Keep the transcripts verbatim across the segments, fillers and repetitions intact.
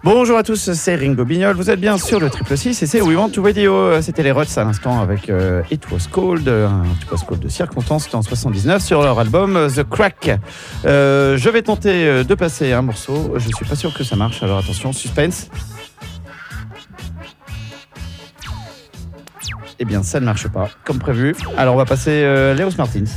Bonjour à tous, c'est Ringo Bignol, vous êtes bien sur le triple six et c'est We Want to Radio. C'était les Ruts à l'instant avec euh, It Was Cold, un It Was Cold de circonstance, c'était en soixante-dix-neuf sur leur album euh, The Crack. Euh, je vais tenter euh, de passer un morceau, je suis pas sûr que ça marche, alors attention, suspense. Eh bien ça ne marche pas, comme prévu. Alors on va passer euh, Leos Martins.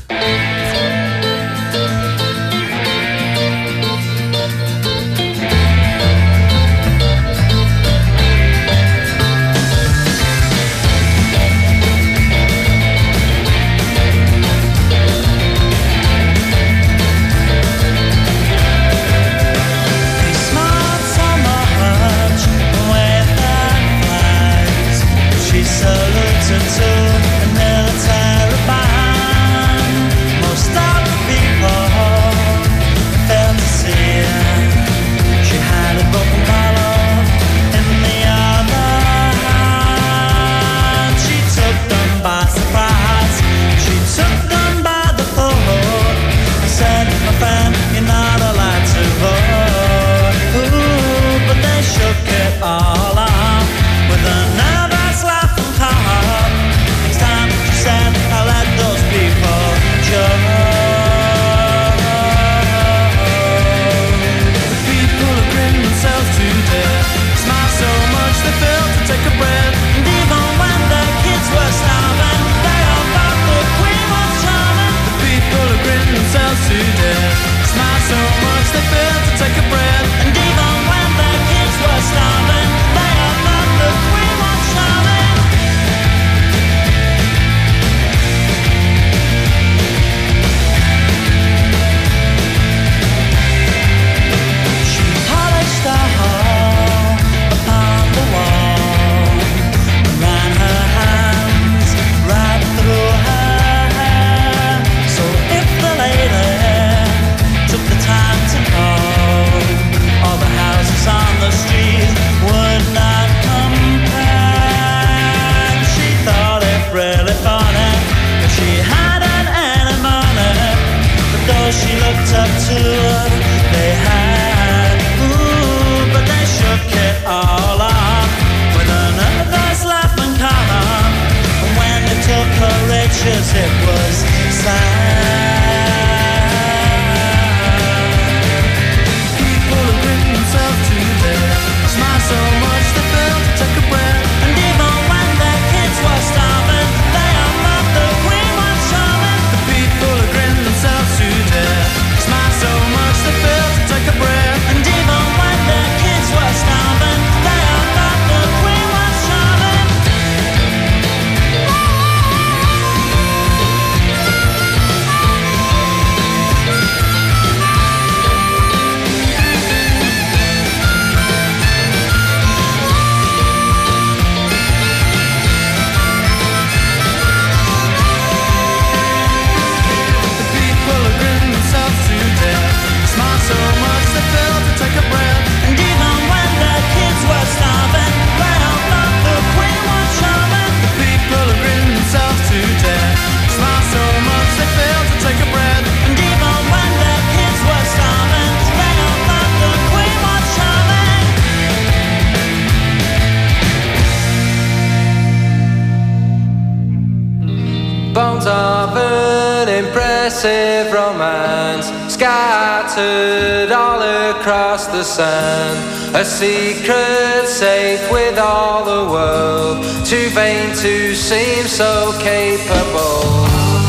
Scattered all across the sand, a secret safe with all the world, too vain to seem so capable.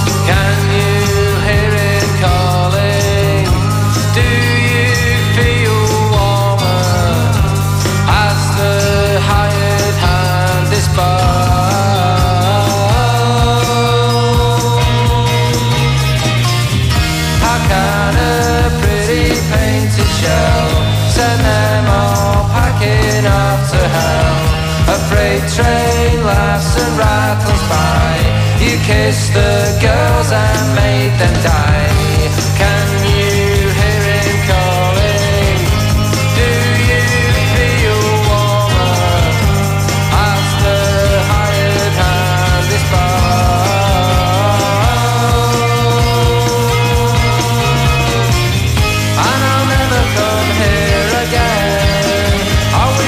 Can you hear it calling? Do you feel warmer as the hired hand is barred? Send them all packing up to hell. A freight train laughs and rattles by. You kissed the girls and made them die. Can you hear him calling? Do you feel warmer as the hired hand is barred? And I'll never come here again. I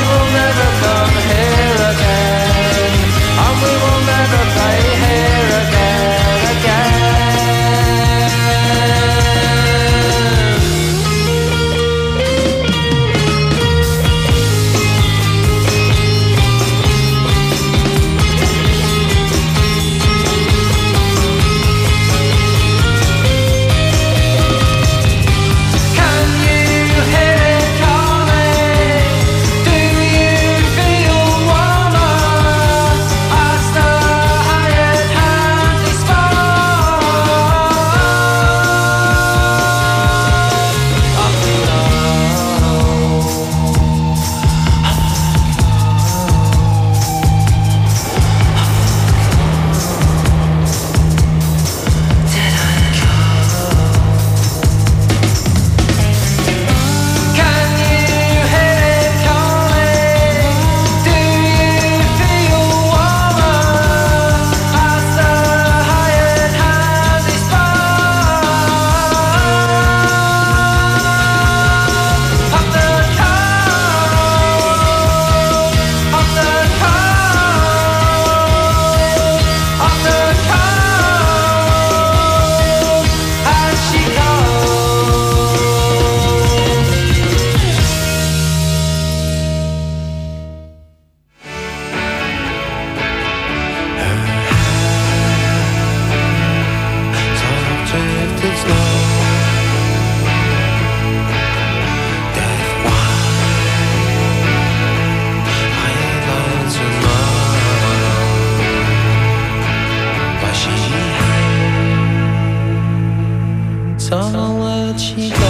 it's all what she does.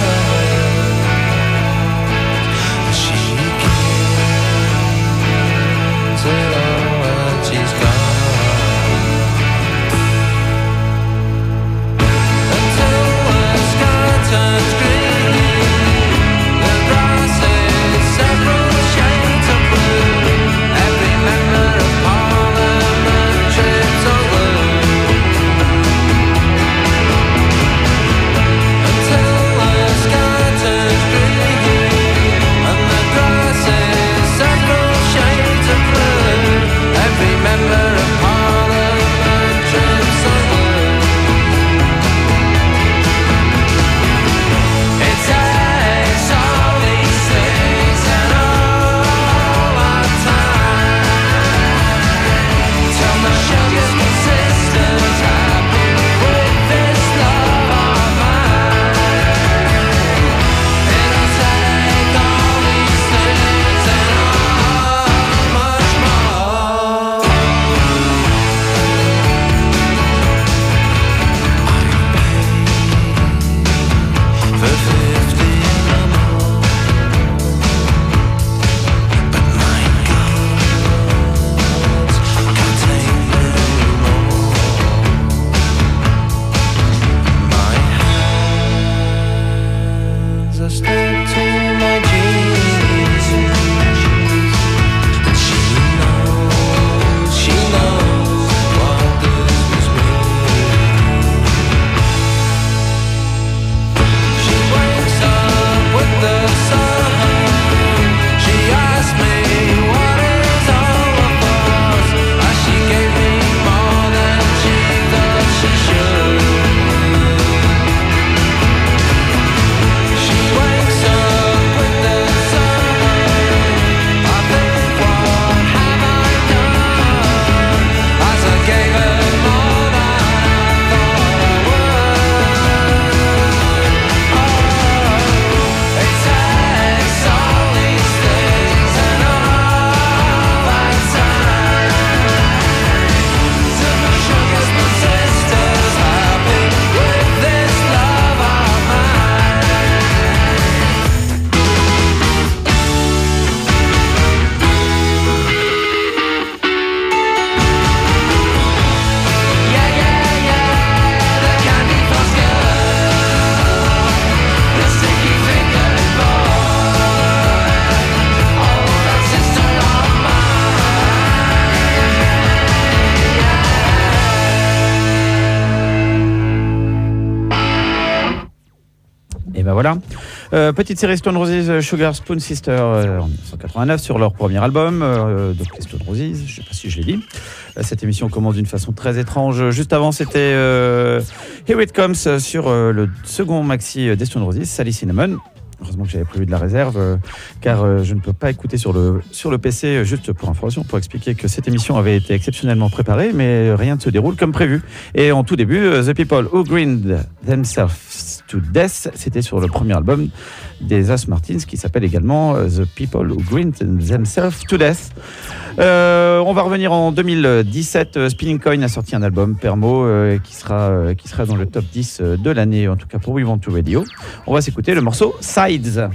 She gives it all what she's got. Until the sky turns green, the grass is several shades of blue. Every member of Parliament trips on glue. Until the sky turns green, and the grass is several shades of blue. Every member of Parliament trips on glue. It takes all these things and all our time till my sugar sister's happy with this love of mine. It'll take all these things and all much more. For fifty or more, but my girls can't take many more. My hands are stuck to my jeans, and she knows, she knows what this was mean. She wakes up with the sun. She asked me what is all of us, as she gave me more than she thought she should. She wakes up with the sun. I think, what have I done? As I gave her more than I thought I would. Oh, it takes all these things and all that time till my sugar's my sister's happy with this love of mine. Yeah, yeah, yeah, the candy floss girl, the sticky fingered boy, oh, that sister of Et ben voilà. Euh, petite série Stone Roses, Sugar Spoon Sister euh, en dix-neuf cent quatre-vingt-neuf sur leur premier album, euh, donc les Stone Roses, je ne sais pas si je l'ai dit. Euh, Cette émission commence d'une façon très étrange. Juste avant, c'était euh, Here It Comes sur euh, le second maxi des Stone Roses, Sally Cinnamon. Heureusement que j'avais prévu de la réserve, euh, car euh, je ne peux pas écouter sur le, sur le P C, euh, juste pour information, pour expliquer que cette émission avait été exceptionnellement préparée, mais rien ne se déroule comme prévu. Et en tout début, euh, The People Who Grinned Themselves to Death, c'était sur le premier album des As Martins, qui s'appelle également euh, The People Who Grinned Themselves to Death. Euh, on va revenir en deux mille dix-sept. euh, Spinning Coin a sorti un album, Permo, euh, qui, sera, euh, qui sera dans le top dix euh, de l'année, en tout cas pour We Want to Radio. On va s'écouter le morceau Sides.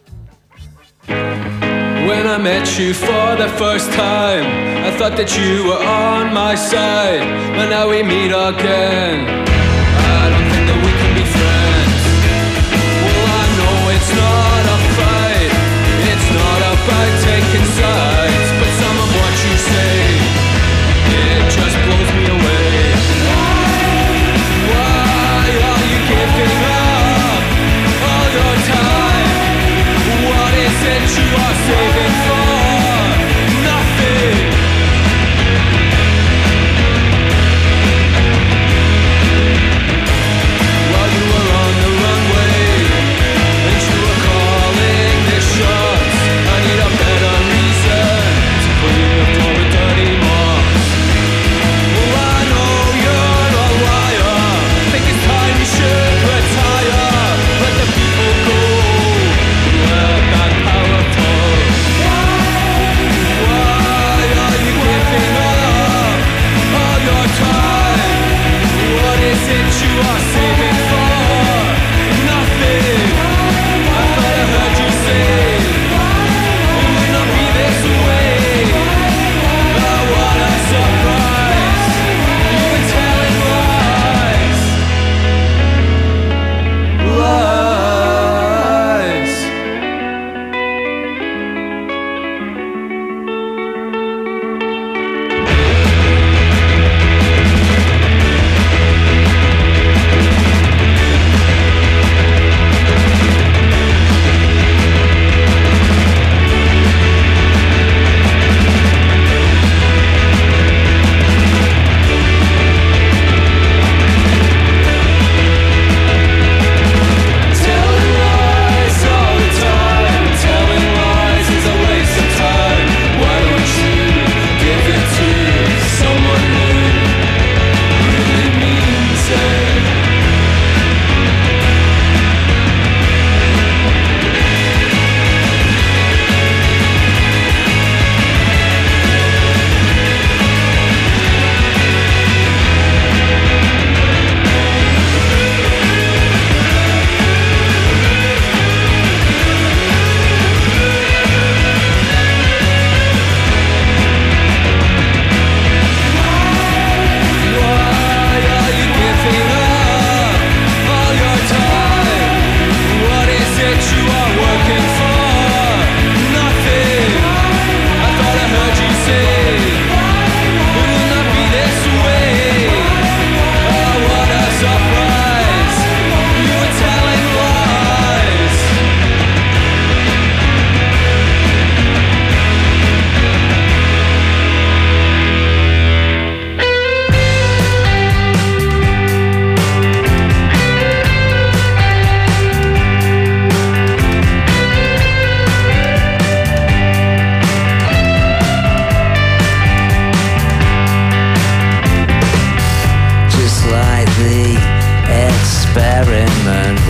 When I met you for the first time, I thought that you were on my side, but now we meet again. I don't think that we can be friends. Well, I know it's not a fight, it's not about taking sides, but some of what you say, it just blows me away. Why are you giving up all your time? What is it you are saving for? Nothing.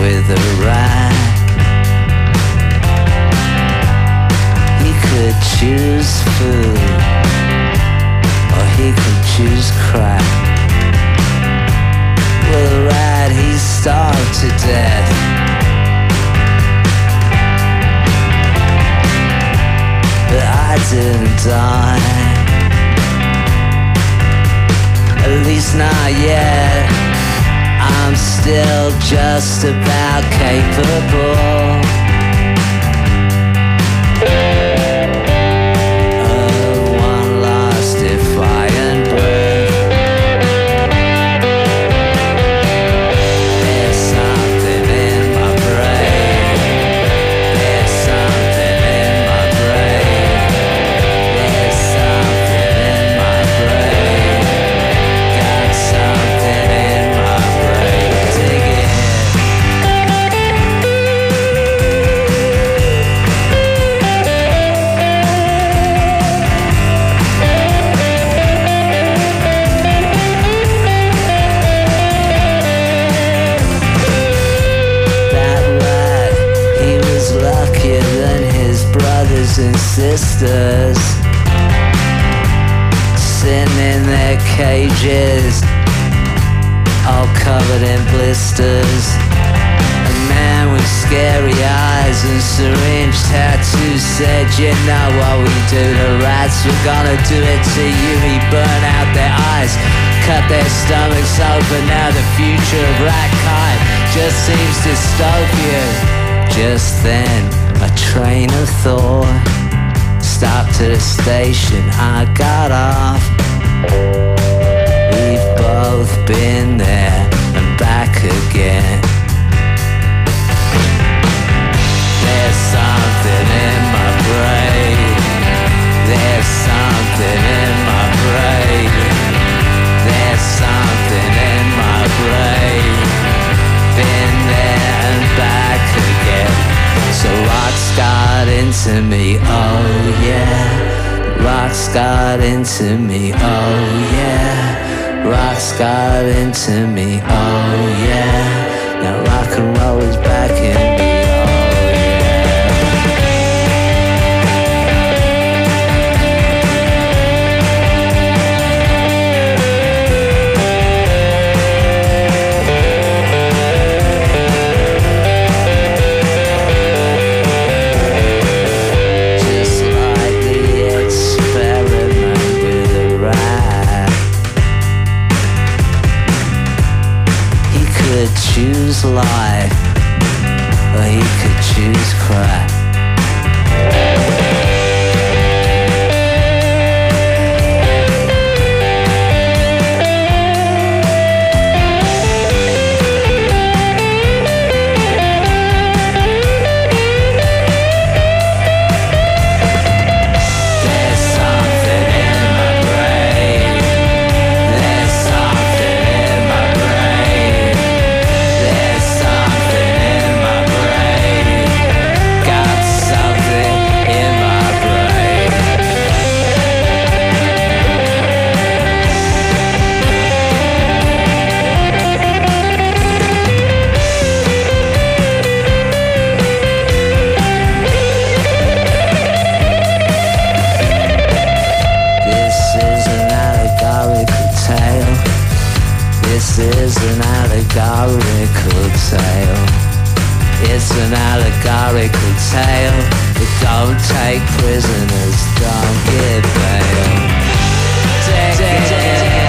with a rat. He could choose food, or he could choose crack. Well, the rat, he starved to death. But I didn't die, at least not yet. I'm still just about capable of one last defiant breath. There's something in my brain. There's something in my brain. There's something in my brain. Got something in my brain. Dig it. That rat, he was luckier than his brothers and sisters, sitting in their cages, all covered in blisters. A man with scary eyes and syringe tattoos said, you know what we do to rats, we're gonna do it to you. He burned out their eyes, cut their stomachs open. Now the future of rat kind just seems dystopian. Just then, a train of thought stopped at a station. I got off. We've both been there and back again. There's something in my brain. There's something in my brain. There's something in my brain. Been there and back again. So rocks got into me, oh yeah. Rocks got into me, oh yeah. Rocks got into me, oh yeah. Now rock and roll is back in me, oh yeah. Just like the experiment with a rat, he could choose life, or he could choose crap. There's something in my brain. There's something in my brain. There's something in my brain. Got something in my brain. This is an allegorical tale. This is an allegorical tale. It's an allegorical tale. But don't take prisoners, don't give bail. Take it.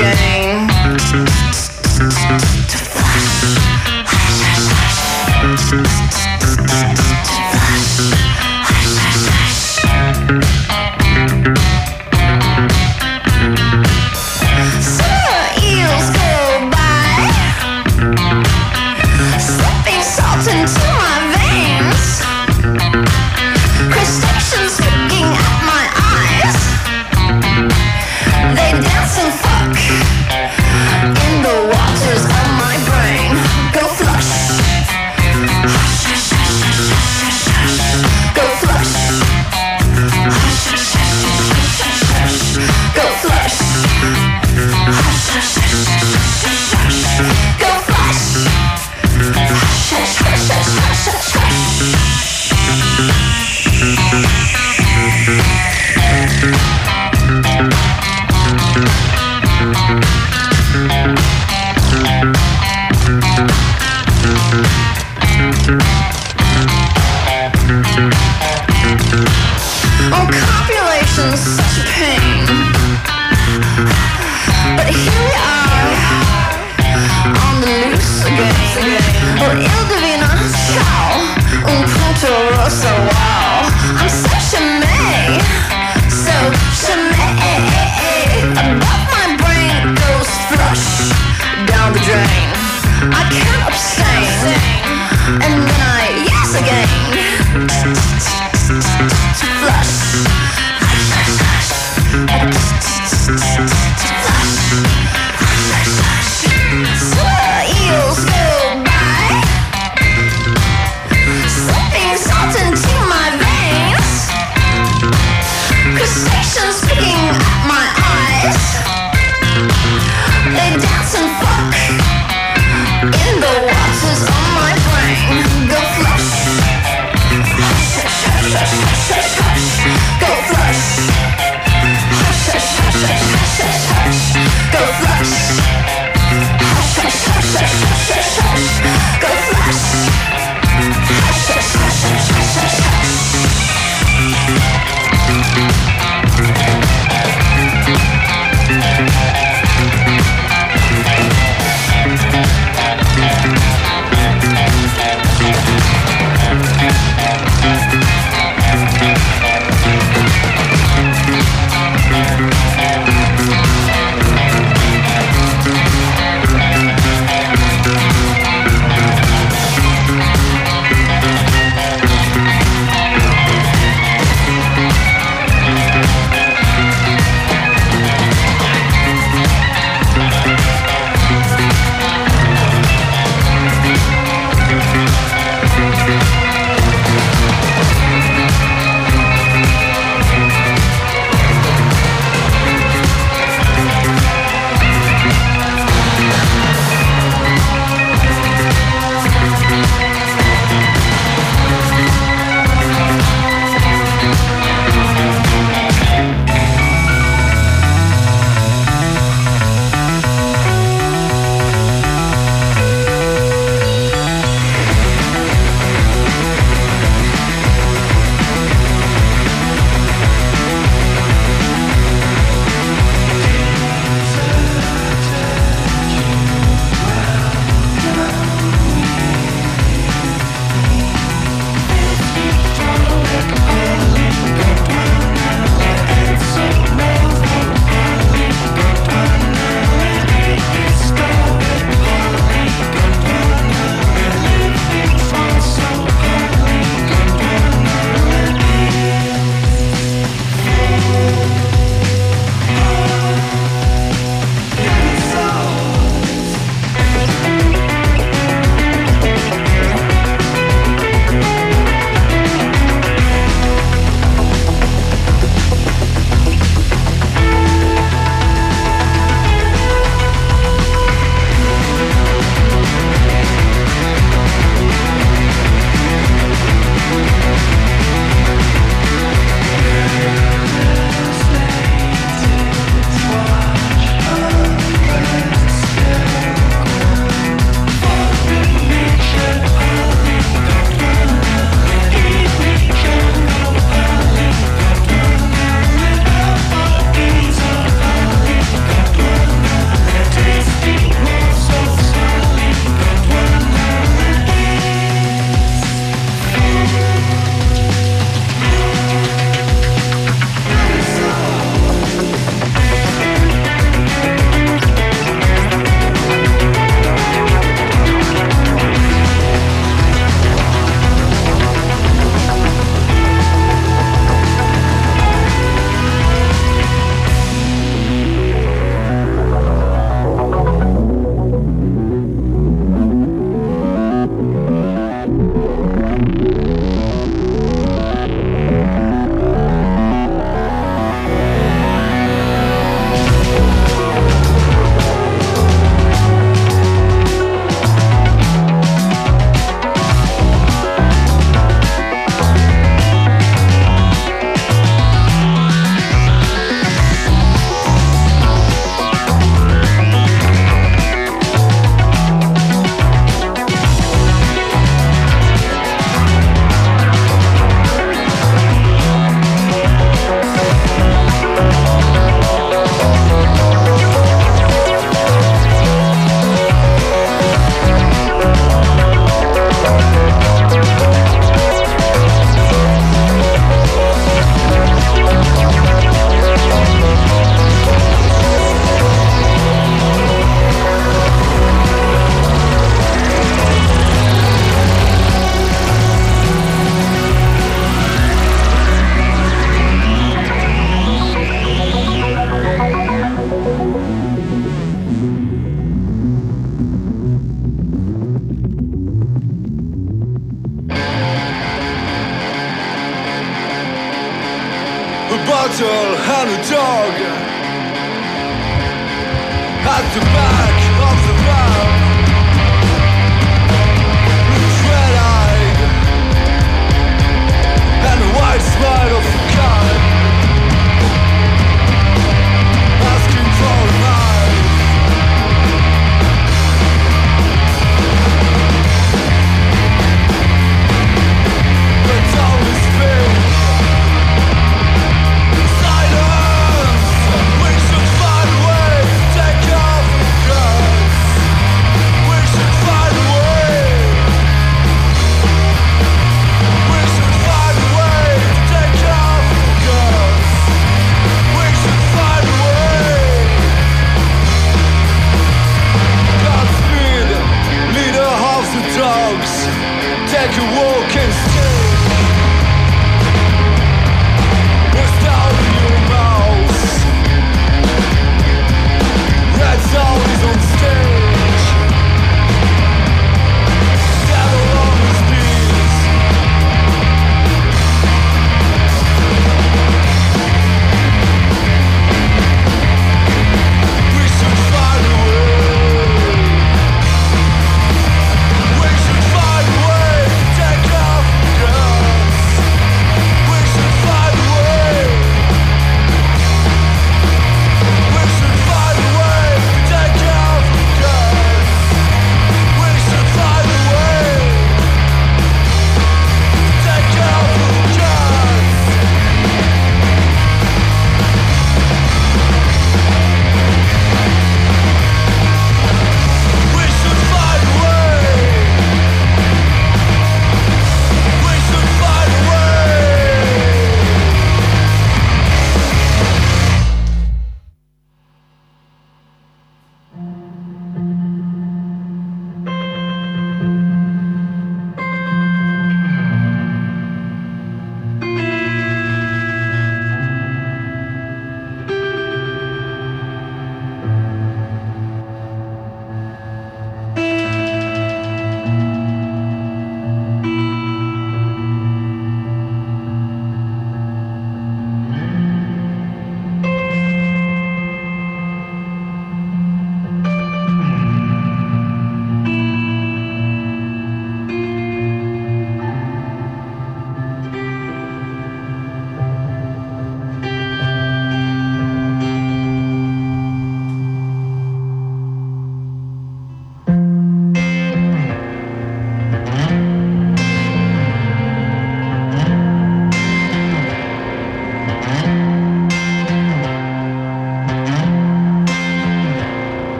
again. Summer eels go by, slipping salt into my veins, crustaceans looking at my eyes. They dance and fuck in the waters of my brain. Go flush, go flush, go flush, go flush. Oh, copulation's such a pain, but here we are on the loose again. Oh, il divino ciao, un punto rosso, wow. I'm so chimay, so chimay. Above my brain goes flush down the drain. I can't abstain, and then I yes again. Flush, flush. Summer eels go by, bottle and a dog at the back of the van, red-eyed and a white smile of a gun, asking for a knife. But always been silence. We should find a way to take off the gun.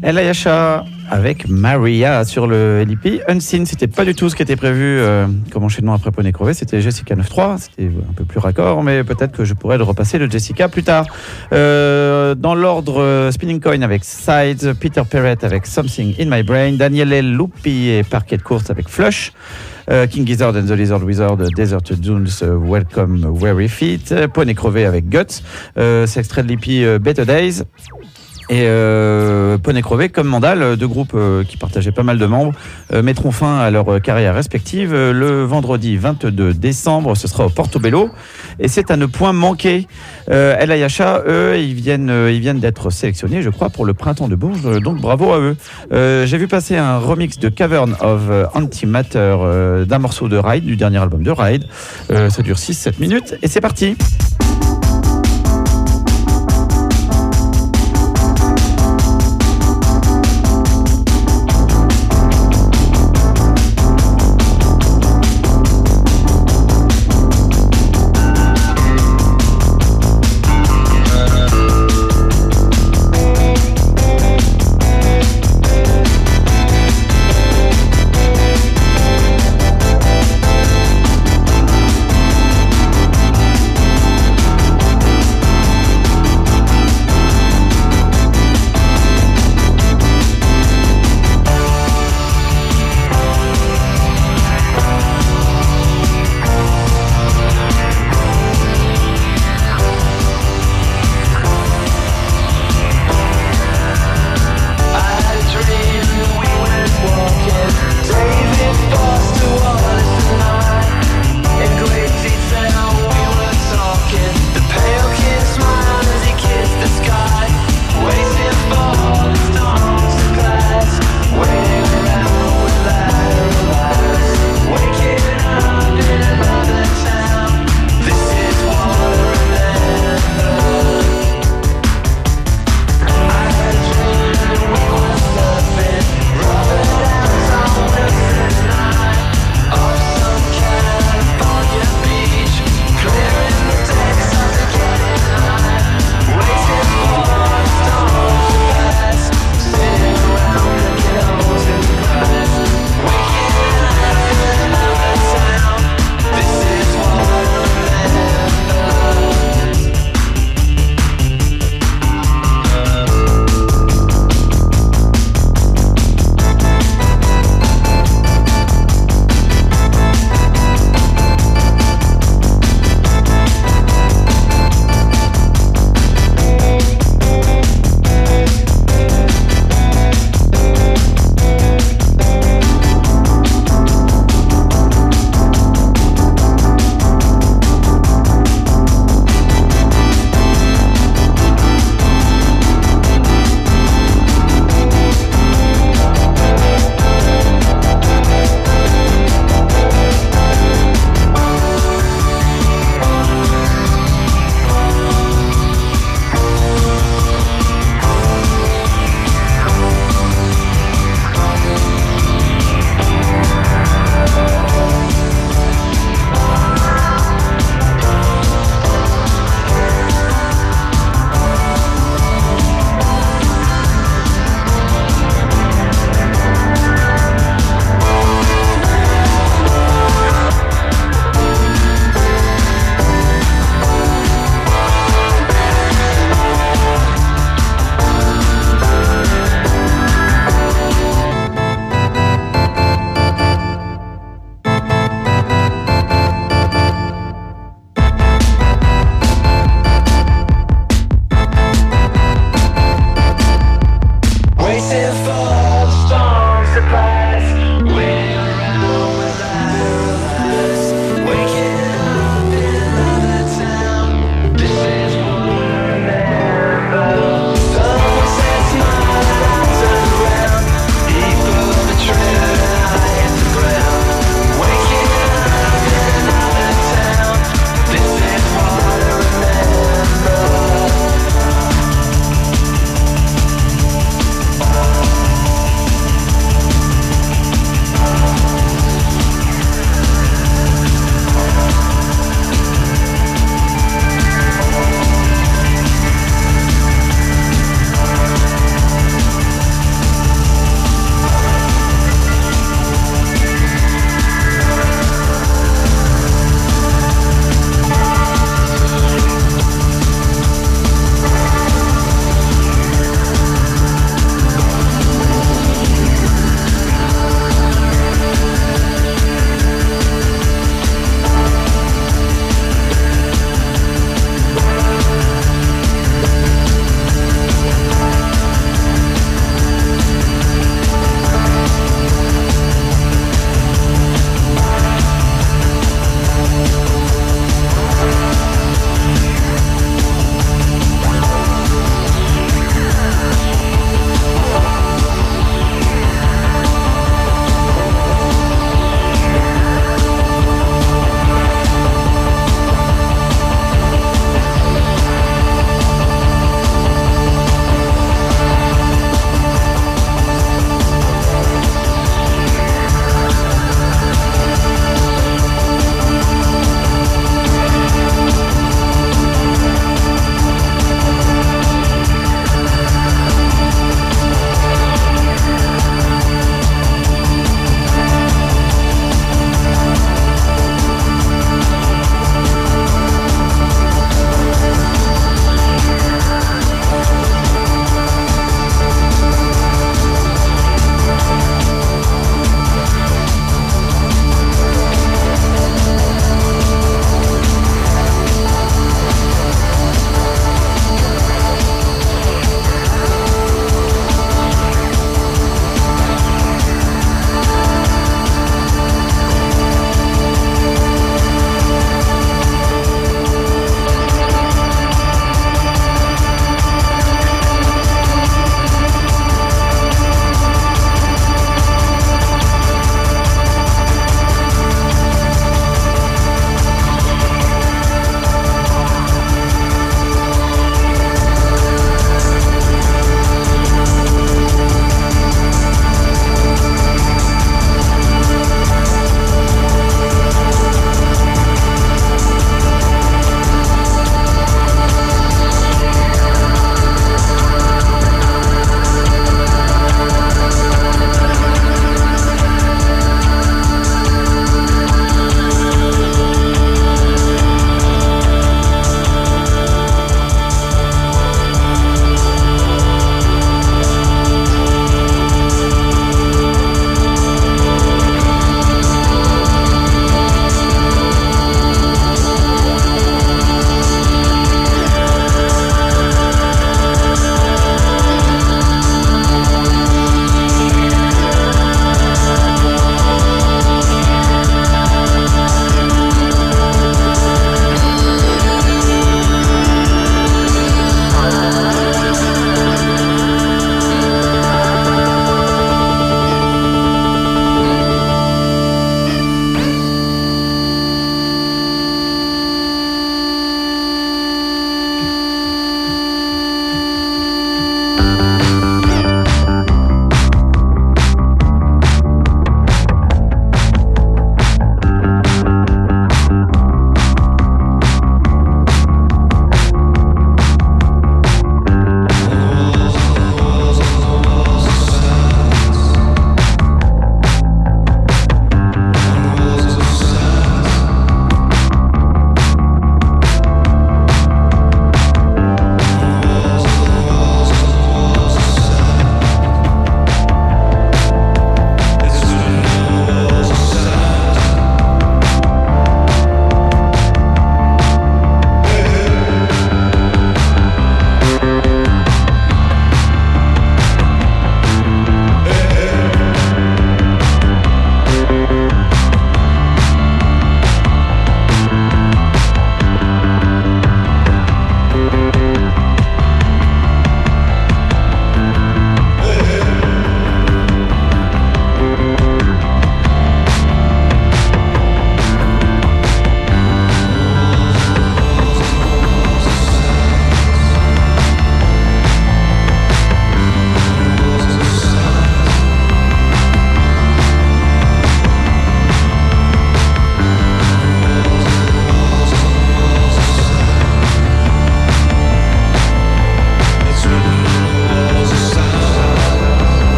Ella Yasha avec Maria sur le L P. Unseen, c'était pas du tout ce qui était prévu euh, comme enchaînement après Poney Crevé. C'était Jessica neuf trois. C'était un peu plus raccord, mais peut-être que je pourrais le repasser, le Jessica, plus tard. Euh, dans l'ordre, euh, Spinning Coin avec Sides, Peter Perrett avec Something in My Brain, Daniel L. Lupi et Parquet de Course avec Flush. Euh, King Gizzard and the Lizard Wizard, Desert Dunes, uh, Welcome Weary Feet, Poney Crevé avec Guts. Euh, c'est extrait de l'E P euh, Better Days. Et euh, Poney Crevé, comme Mandal, deux groupes euh, qui partageaient pas mal de membres, euh, mettront fin à leur euh, carrière respective euh, le vendredi vingt-deux décembre. Ce sera au Portobello et c'est à ne point manquer. Euh, Ella Yasha, eux, ils viennent, euh, ils viennent d'être sélectionnés, je crois, pour le printemps de Bourges. Euh, donc bravo à eux. Euh, j'ai vu passer un remix de Cavern of euh, Antimatter euh, d'un morceau de Ride, du dernier album de Ride. Euh, ça dure six sept minutes et c'est parti.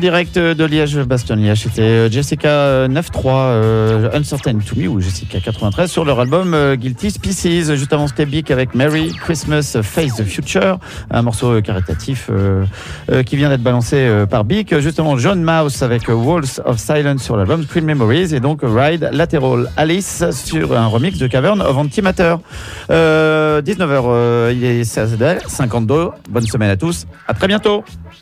direct de Liège-Bastogne-Liège. C'était Jessica neuf trois, euh, Uncertain to Me, ou Jessica quatre-vingt-treize, sur leur album euh, Guilty Species. Juste avant, c'était Bic avec Merry Christmas Face the Future, un morceau caritatif euh, euh, qui vient d'être balancé euh, par Bic. Justement, John Mouse avec euh, Walls of Silence sur l'album Screen Memories, et donc Ride Lateral Alice sur un remix de Cavern of Antimatter. Euh, dix-neuf heures, euh, il est seize heures cinquante-deux. Bonne semaine à tous. À très bientôt.